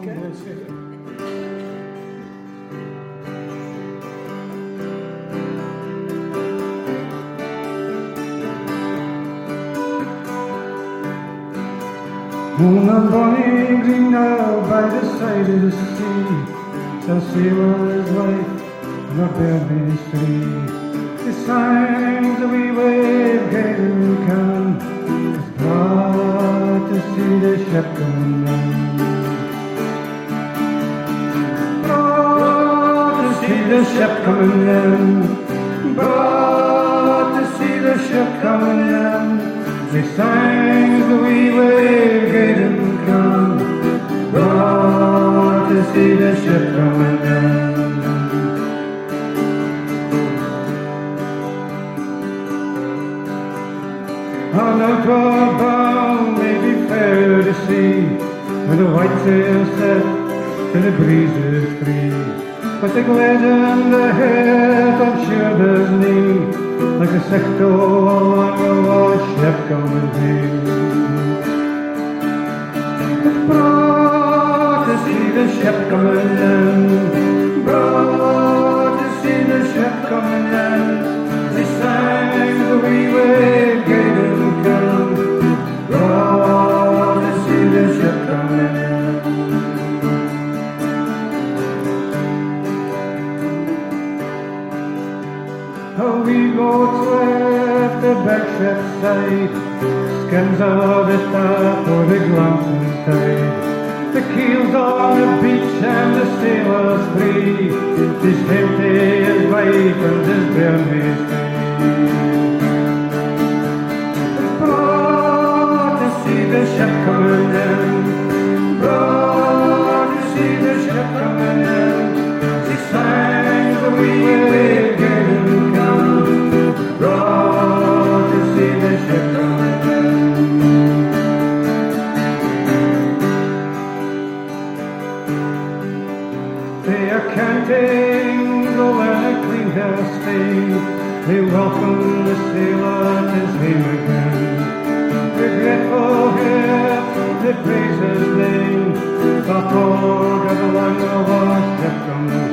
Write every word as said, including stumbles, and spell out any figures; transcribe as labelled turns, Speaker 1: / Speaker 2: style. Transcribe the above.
Speaker 1: On a bonny green knoll by the side of the sea, shall sailor's wife and a baby's tree. The signs that we wave gaily come, is brought to see the ship coming in. Brought to see the ship coming in. Brought to see the ship coming in. The signs that we wave gaily come, brought to see the ship coming in. On outward bound may be fair to see, with the white sail set and the breezes free. But the glade and the head on Shearber's knee, like a sector on a wash ship coming in. It's brought to see the ship coming in, brought to see the ship coming in. The signs that we wave gaily come, brought to see the ship coming in. How we boats left the back ship's side, skins of the top for the glancing tide. The keels on the beach and the sailors free, this empty is life and this journey is free. Brought to see the ship coming in, brought to see the ship coming in. The signs that we wave gaily come, brought to see the ship coming in. They are counting the learner clean her stain. They welcome the sailor to his home again. Regretful here, they praise his name. The fog of the long wash ship comes